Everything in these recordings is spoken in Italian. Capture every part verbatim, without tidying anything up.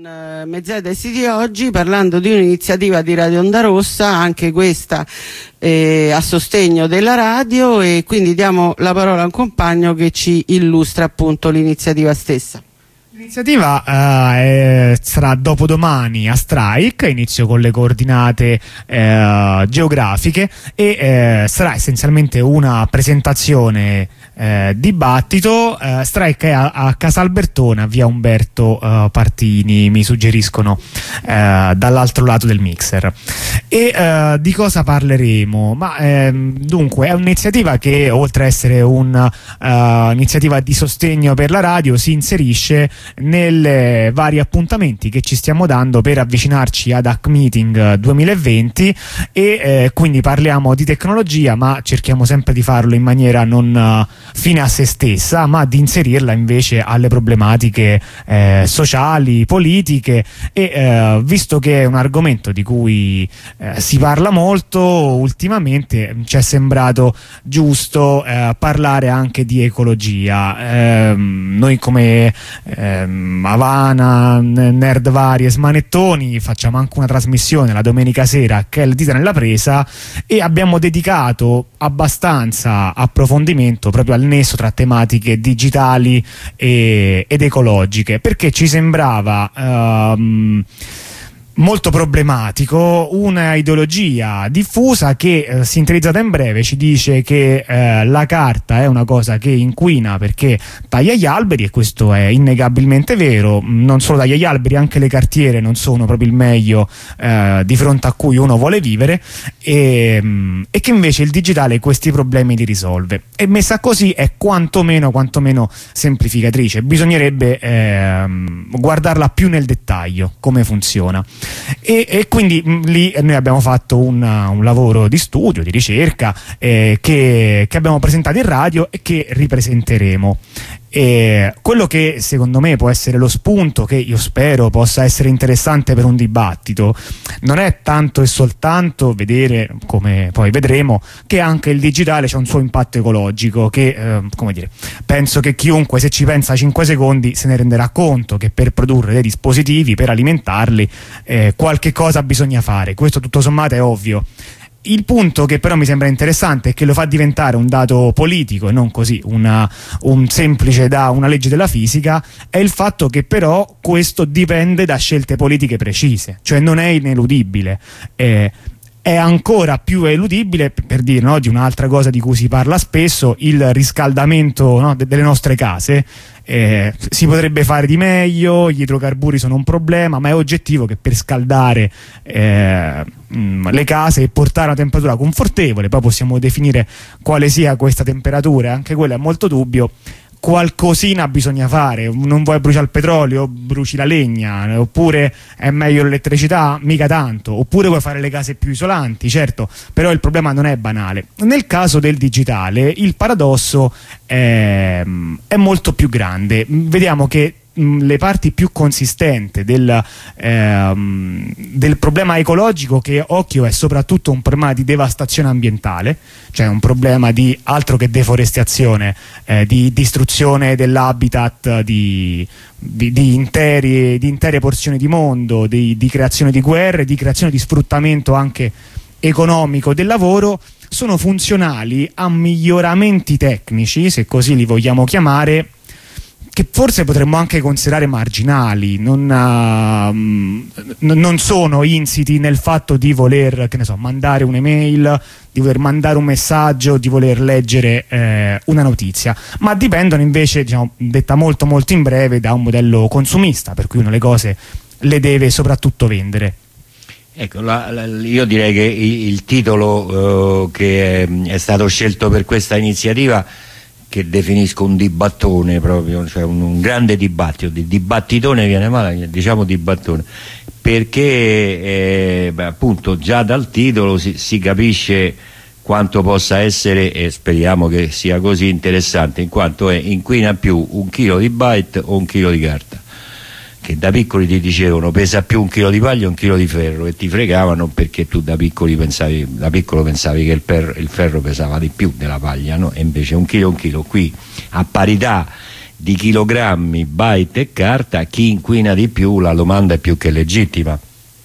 Mezz'era dei siti oggi, parlando di un'iniziativa di Radio Onda Rossa, anche questa eh, a sostegno della radio, e quindi diamo la parola a un compagno che ci illustra appunto l'iniziativa stessa. L'iniziativa uh, è, sarà dopodomani a Strike, inizio con le coordinate uh, geografiche, e uh, sarà essenzialmente una presentazione uh, dibattito. uh, Strike è a, a Casalbertona, via Umberto uh, Partini, mi suggeriscono, uh, dall'altro lato del mixer. E uh, di cosa parleremo? Ma ehm, dunque è un'iniziativa che, oltre a essere un'iniziativa uh, di sostegno per la radio, si inserisce nelle vari appuntamenti che ci stiamo dando per avvicinarci ad Hack Meeting duemilaventi, e eh, quindi parliamo di tecnologia, ma cerchiamo sempre di farlo in maniera non uh, fine a se stessa, ma di inserirla invece alle problematiche eh, sociali, politiche, e eh, visto che è un argomento di cui eh, si parla molto ultimamente, ci è sembrato giusto eh, parlare anche di ecologia. Eh, noi come eh, Havana, Nerd Varie, Smanettoni facciamo anche una trasmissione la domenica sera che è Il Dita nella Presa, e abbiamo dedicato abbastanza approfondimento proprio al nesso tra tematiche digitali e, ed ecologiche, perché ci sembrava um, molto problematico una ideologia diffusa che, eh, sintetizzata in breve, ci dice che eh, la carta è una cosa che inquina perché taglia gli alberi, e questo è innegabilmente vero. Non solo taglia gli alberi, anche le cartiere non sono proprio il meglio eh, di fronte a cui uno vuole vivere, e, e che invece il digitale questi problemi li risolve. E messa così è quantomeno, quantomeno semplificatrice. Bisognerebbe eh, guardarla più nel dettaglio come funziona. E, e quindi mh, lì noi abbiamo fatto una, un lavoro di studio, di ricerca, eh, che, che abbiamo presentato in radio e che ripresenteremo. E quello che secondo me può essere lo spunto, che io spero possa essere interessante per un dibattito, non è tanto e soltanto vedere, come poi vedremo, che anche il digitale c'è un suo impatto ecologico, che eh, come dire, penso che chiunque, se ci pensa cinque secondi, se ne renderà conto che per produrre dei dispositivi, per alimentarli, eh, qualche cosa bisogna fare. Questo tutto sommato è ovvio. Il punto che però mi sembra interessante e che lo fa diventare un dato politico e non così una, un semplice da una legge della fisica, è il fatto che però questo dipende da scelte politiche precise, cioè non è ineludibile. Eh, È ancora più eludibile, per dire, no, di un'altra cosa di cui si parla spesso, il riscaldamento, no, de delle nostre case. Eh, si potrebbe fare di meglio, gli idrocarburi sono un problema, ma è oggettivo che per scaldare eh, mh, le case e portare una temperatura confortevole, poi possiamo definire quale sia questa temperatura, anche quello è molto dubbio, qualcosina bisogna fare. Non vuoi bruciare il petrolio, bruci la legna. Oppure è meglio l'elettricità? Mica tanto. Oppure vuoi fare le case più isolanti? Certo, però il problema non è banale. Nel caso del digitale il paradosso è, è molto più grande. Vediamo che le parti più consistenti del, ehm, del problema ecologico, che occhio è soprattutto un problema di devastazione ambientale, cioè un problema di altro che deforestazione, eh, di distruzione dell'habitat di, di, di, interi, di intere porzioni di mondo, di, di creazione di guerre, di creazione di sfruttamento anche economico del lavoro, sono funzionali a miglioramenti tecnici, se così li vogliamo chiamare, che forse potremmo anche considerare marginali. Non, uh, non sono insiti nel fatto di voler, che ne so, mandare un'email, di voler mandare un messaggio, di voler leggere eh, una notizia, ma dipendono invece, diciamo, detta molto molto in breve, da un modello consumista, per cui uno le cose le deve soprattutto vendere. Ecco, la, la, io direi che il, il titolo uh, che è, è stato scelto per questa iniziativa, che definisco un dibattone proprio, cioè un, un grande dibattito, di dibattitone viene male, diciamo dibattone, perché eh, beh, appunto già dal titolo si, si capisce quanto possa essere, e speriamo che sia così, interessante, in quanto è inquina più un chilo di byte o un chilo di carta, che da piccoli ti dicevano pesa più un chilo di paglia o un chilo di ferro, e ti fregavano perché tu da piccoli pensavi, da piccolo pensavi che il, per, il ferro pesava di più della paglia, no? E invece un chilo un chilo. Qui a parità di chilogrammi, byte e carta, chi inquina di più, la domanda è più che legittima,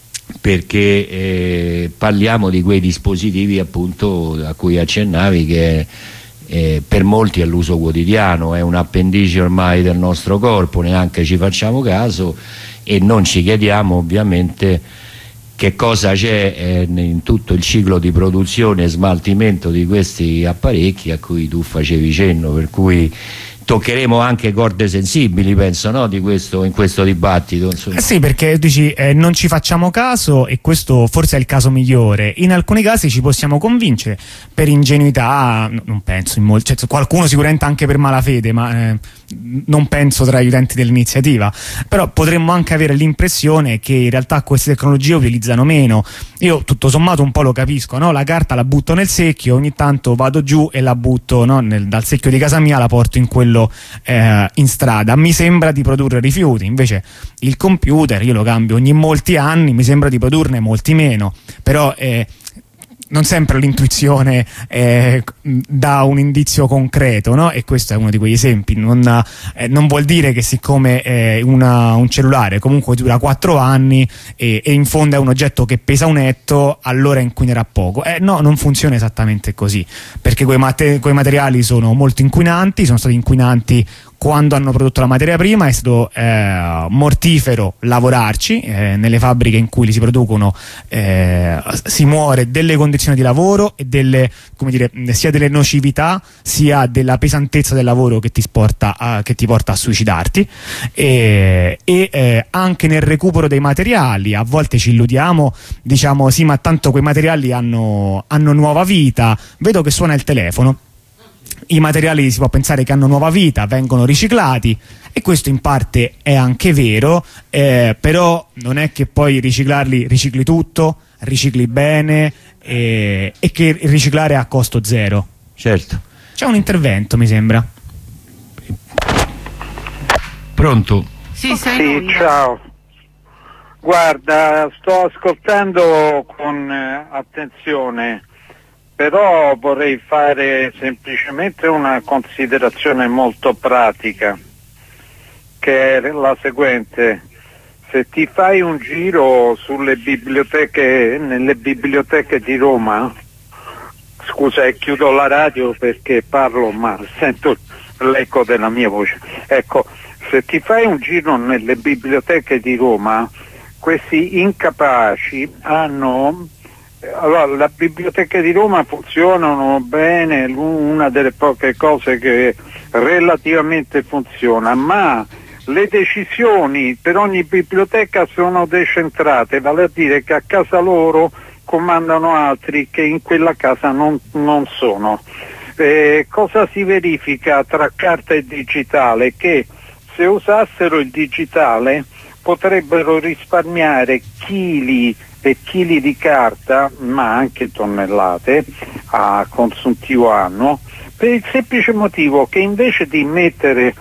perché eh, parliamo di quei dispositivi appunto a cui accennavi, che eh, per molti è l'uso quotidiano, è un appendice ormai del nostro corpo, neanche ci facciamo caso e non ci chiediamo ovviamente che cosa c'è eh, in tutto il ciclo di produzione e smaltimento di questi apparecchi a cui tu facevi cenno, per cui toccheremo anche corde sensibili, penso, no? Di questo, in questo dibattito, eh sì, perché dici eh, non ci facciamo caso, e questo forse è il caso migliore. In alcuni casi ci possiamo convincere per ingenuità, non penso in molti, cioè, qualcuno sicuramente anche per malafede, ma eh, non penso tra gli utenti dell'iniziativa, però potremmo anche avere l'impressione che in realtà queste tecnologie utilizzano meno. Io tutto sommato un po' lo capisco, no? La carta la butto nel secchio, ogni tanto vado giù e la butto, no? Nel, dal secchio di casa mia la porto in quello eh, in strada, mi sembra di produrre rifiuti. Invece il computer io lo cambio ogni molti anni, mi sembra di produrne molti meno, però eh, non sempre l'intuizione eh, dà un indizio concreto, no? E questo è uno di quegli esempi. Non, eh, non vuol dire che siccome eh, una, un cellulare comunque dura quattro anni e, e in fondo è un oggetto che pesa un etto, allora inquinerà poco. Eh, no, non funziona esattamente così, perché quei, mate quei materiali sono molto inquinanti, sono stati inquinanti quando hanno prodotto la materia prima, è stato eh, mortifero lavorarci, eh, nelle fabbriche in cui li si producono eh, si muore delle condizioni di lavoro e delle, come dire, sia delle nocività sia della pesantezza del lavoro che ti, sporta a, che ti porta a suicidarti, e, e eh, anche nel recupero dei materiali a volte ci illudiamo, diciamo sì, ma tanto quei materiali hanno, hanno nuova vita. Vedo che suona il telefono. I materiali si può pensare che hanno nuova vita, vengono riciclati, e questo in parte è anche vero, eh, però non è che poi riciclarli ricicli tutto, ricicli bene, eh, e che riciclare è a costo zero. Certo. C'è un intervento, mi sembra. Pronto? Sì, sei sì, ciao. Guarda, sto ascoltando con eh, attenzione, però vorrei fare semplicemente una considerazione molto pratica, che è la seguente. Se ti fai un giro sulle biblioteche, nelle biblioteche di Roma, scusa, e chiudo la radio perché parlo ma sento l'eco della mia voce. Ecco, se ti fai un giro nelle biblioteche di Roma, questi incapaci hanno... Allora, le biblioteche di Roma funzionano bene, una delle poche cose che relativamente funziona, ma le decisioni per ogni biblioteca sono decentrate, vale a dire che a casa loro comandano altri che in quella casa non, non sono. Eh, cosa si verifica tra carta e digitale? Che se usassero il digitale potrebbero risparmiare chili e chili di carta, ma anche tonnellate a consuntivo annuo, per il semplice motivo che invece di mettere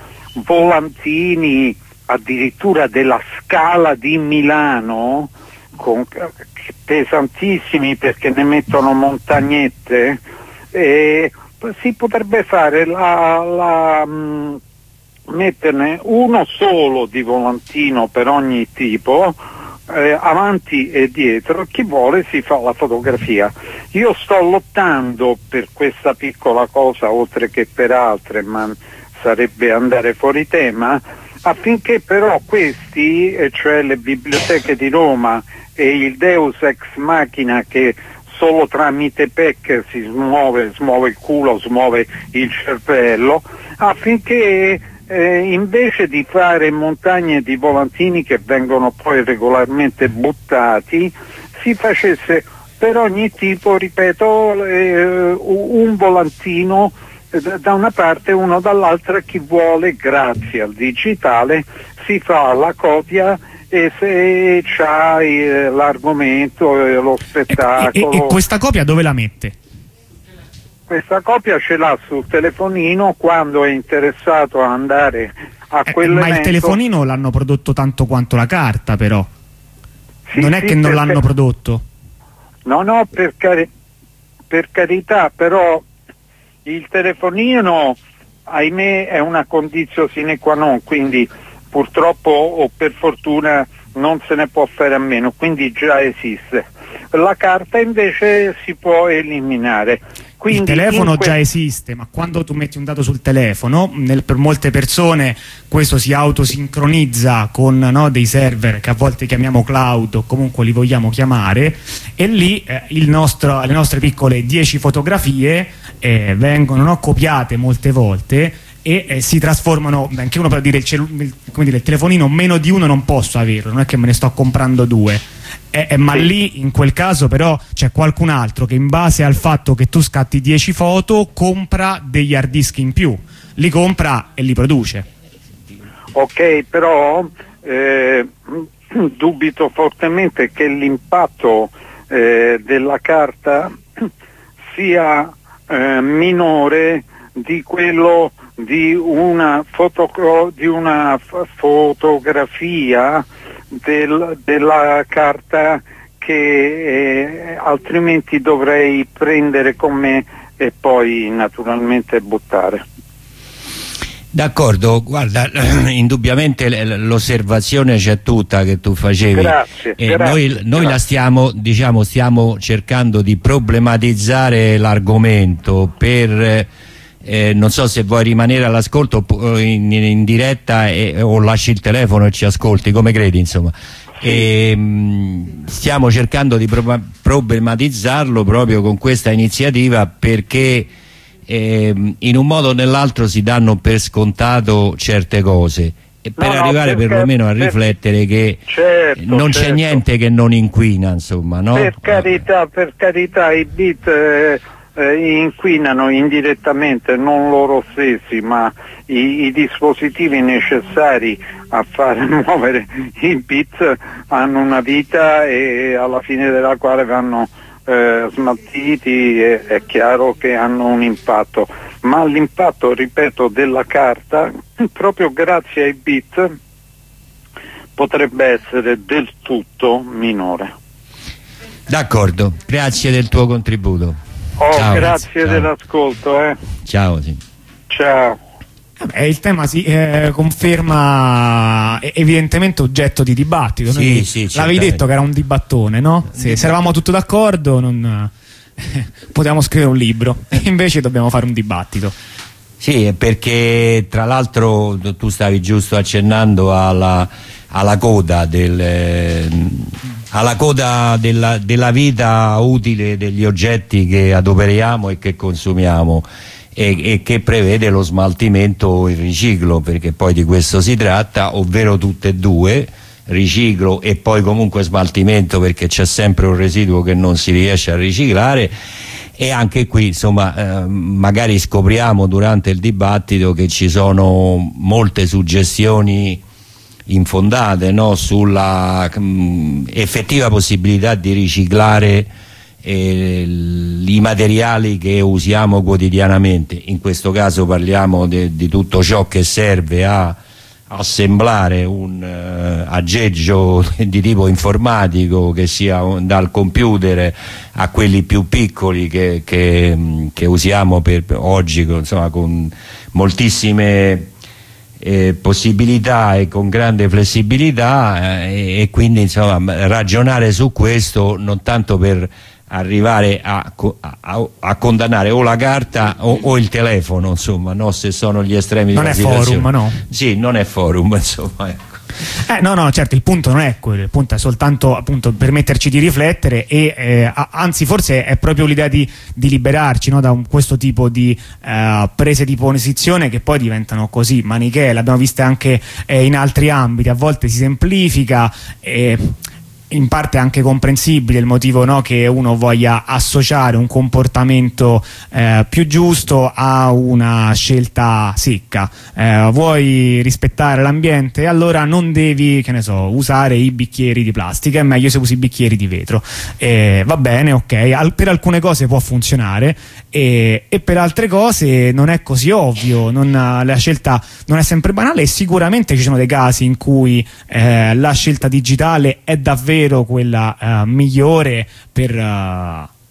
volantini addirittura della Scala di Milano, con, pesantissimi perché ne mettono montagnette, eh, si potrebbe fare la, la mh, metterne uno solo di volantino per ogni tipo, Eh, avanti e dietro. Chi vuole si fa la fotografia. Io sto lottando per questa piccola cosa, oltre che per altre, ma sarebbe andare fuori tema, affinché però questi, eh, cioè le biblioteche di Roma e il Deus ex machina che solo tramite P E C si smuove, smuove il culo, smuove il cervello, affinché Eh, invece di fare montagne di volantini che vengono poi regolarmente buttati, si facesse per ogni tipo, ripeto, eh, un volantino eh, da una parte e uno dall'altra. Chi vuole, grazie al digitale, si fa la copia, e se c'ha eh, l'argomento, eh, lo spettacolo. E, e, e questa copia dove la mette? Questa copia ce l'ha sul telefonino quando è interessato a andare a eh, quell'evento. Ma il telefonino l'hanno prodotto tanto quanto la carta, però. Sì, non è sì, che non perché... l'hanno prodotto. No, no, per, cari... per carità, però il telefonino ahimè è una condizione sine qua non, quindi purtroppo o per fortuna non se ne può fare a meno, quindi già esiste. La carta invece si può eliminare. Quindi il telefono que- già esiste, ma quando tu metti un dato sul telefono, nel, per molte persone questo si autosincronizza con, no, dei server che a volte chiamiamo cloud o comunque li vogliamo chiamare, e lì eh, il nostro, le nostre piccole dieci fotografie eh, vengono, no, copiate molte volte e eh, si trasformano. Anche uno per dire il, celu- il, come dire, il telefonino meno di uno non posso averlo, non è che me ne sto comprando due. Eh, eh, ma sì, lì in quel caso però c'è qualcun altro che in base al fatto che tu scatti dieci foto compra degli hard disk in più, li compra e li produce. Ok, però eh, dubito fortemente che l'impatto eh, della carta sia eh, minore di quello di una, foto- di una f- fotografia del, della carta che eh, altrimenti dovrei prendere con me e poi naturalmente buttare. D'accordo, guarda, indubbiamente l'osservazione c'è tutta che tu facevi. Grazie, e grazie, noi, noi grazie. la stiamo, diciamo, stiamo cercando di problematizzare l'argomento per eh, non so se vuoi rimanere all'ascolto in, in diretta e, o lasci il telefono e ci ascolti, come credi, insomma. E, mh, stiamo cercando di pro problematizzarlo proprio con questa iniziativa, perché eh, in un modo o nell'altro si danno per scontato certe cose, e per no, arrivare no, perché, perlomeno a riflettere che certo, non c'è certo. niente che non inquina, insomma, no? Per carità, per carità, i bit eh, eh, inquinano indirettamente, non loro stessi, ma i, i dispositivi necessari a far muovere i bit hanno una vita e alla fine della quale vanno eh, smaltiti, e è chiaro che hanno un impatto, ma l'impatto, ripeto, della carta, proprio grazie ai bit, potrebbe essere del tutto minore. D'accordo, grazie del tuo contributo. Oh, ciao, grazie ciao. dell'ascolto. Eh. Ciao. Sì. Ciao. Vabbè, il tema si eh, conferma evidentemente oggetto di dibattito. Sì, Noi sì, l'avevi detto che era un dibattone, no? Se, se eravamo tutti d'accordo non eh, potevamo scrivere un libro, invece dobbiamo fare un dibattito. Sì, perché tra l'altro tu stavi giusto accennando alla, alla coda del... Eh, alla coda della, della vita utile degli oggetti che adoperiamo e che consumiamo, e, e che prevede lo smaltimento o il riciclo, perché poi di questo si tratta, ovvero tutte e due, riciclo e poi comunque smaltimento, perché c'è sempre un residuo che non si riesce a riciclare. E anche qui, insomma, eh, magari scopriamo durante il dibattito che ci sono molte suggestioni infondate, no, sulla mh, effettiva possibilità di riciclare eh, i materiali che usiamo quotidianamente. In questo caso parliamo di tutto ciò che serve a assemblare un uh, aggeggio di tipo informatico, che sia un, dal computer a quelli più piccoli che, che, che usiamo per, per oggi, insomma, con moltissime Eh, possibilità e con grande flessibilità, eh, e quindi, insomma, ragionare su questo, non tanto per arrivare a, a, a condannare o la carta o, o il telefono, insomma, no? Se sono gli estremi non di è forum, no? Sì, non è forum, insomma, ecco. Eh, no, no, certo, il punto non è quello, il punto è soltanto, appunto, permetterci di riflettere e eh, anzi forse è proprio l'idea di, di liberarci, no, da un, questo tipo di eh, prese di posizione che poi diventano così manichee. L'abbiamo vista anche eh, in altri ambiti, a volte si semplifica e in parte è anche comprensibile il motivo, no, che uno voglia associare un comportamento eh, più giusto a una scelta secca. Eh, vuoi rispettare l'ambiente? Allora non devi, che ne so, usare i bicchieri di plastica, è meglio se usi i bicchieri di vetro. Eh, va bene, ok, Al, per alcune cose può funzionare e, e per altre cose non è così ovvio, non, la scelta non è sempre banale, e sicuramente ci sono dei casi in cui eh, la scelta digitale è davvero quella uh, migliore per uh,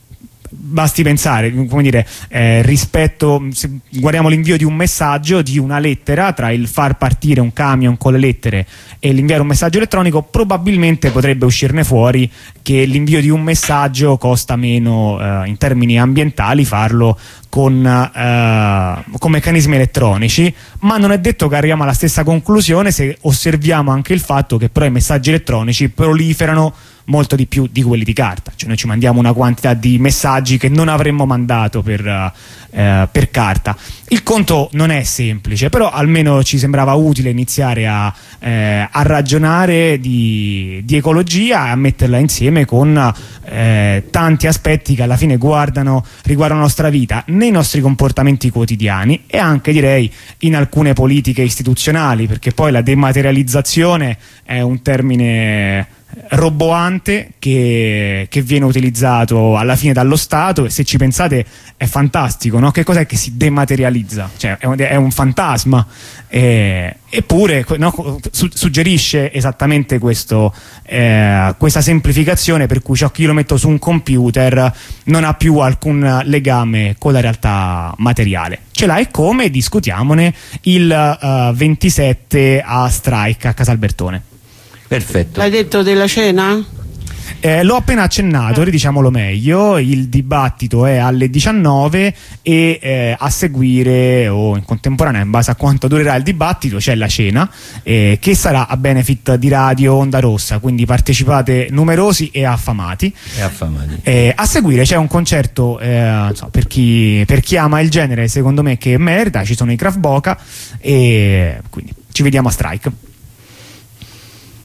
basti pensare, come dire, eh, rispetto, se guardiamo l'invio di un messaggio, di una lettera, tra il far partire un camion con le lettere e l'inviare un messaggio elettronico, probabilmente potrebbe uscirne fuori che l'invio di un messaggio costa meno eh, in termini ambientali farlo con, eh, con meccanismi elettronici, ma non è detto che arriviamo alla stessa conclusione se osserviamo anche il fatto che però i messaggi elettronici proliferano molto di più di quelli di carta, cioè noi ci mandiamo una quantità di messaggi che non avremmo mandato per, eh, per carta. Il conto non è semplice, però almeno ci sembrava utile iniziare a, eh, a ragionare di, di ecologia e a metterla insieme con eh, tanti aspetti che alla fine guardano, riguardano la nostra vita, nei nostri comportamenti quotidiani e anche, direi, in alcune politiche istituzionali, perché poi la dematerializzazione è un termine roboante che, che viene utilizzato alla fine dallo Stato, e se ci pensate è fantastico, no? Che cos'è che si dematerializza? Cioè è un, è un fantasma, eh, eppure no, su, suggerisce esattamente questo, eh, questa semplificazione per cui ciò che io lo metto su un computer non ha più alcun legame con la realtà materiale. Ce l'ha, e come? Discutiamone il uh, ventisette a Strike a Casalbertone. Perfetto. L'hai detto della cena? Eh, l'ho appena accennato, ridiciamolo meglio. Il dibattito è alle diciannove e eh, a seguire o in contemporanea, in base a quanto durerà il dibattito, c'è la cena eh, che sarà a benefit di Radio Onda Rossa, quindi partecipate numerosi e affamati. E affamati. Eh, a seguire c'è un concerto eh, so, per, chi, per chi ama il genere, secondo me che merita. Ci sono i Kraft Boca e quindi ci vediamo a Strike.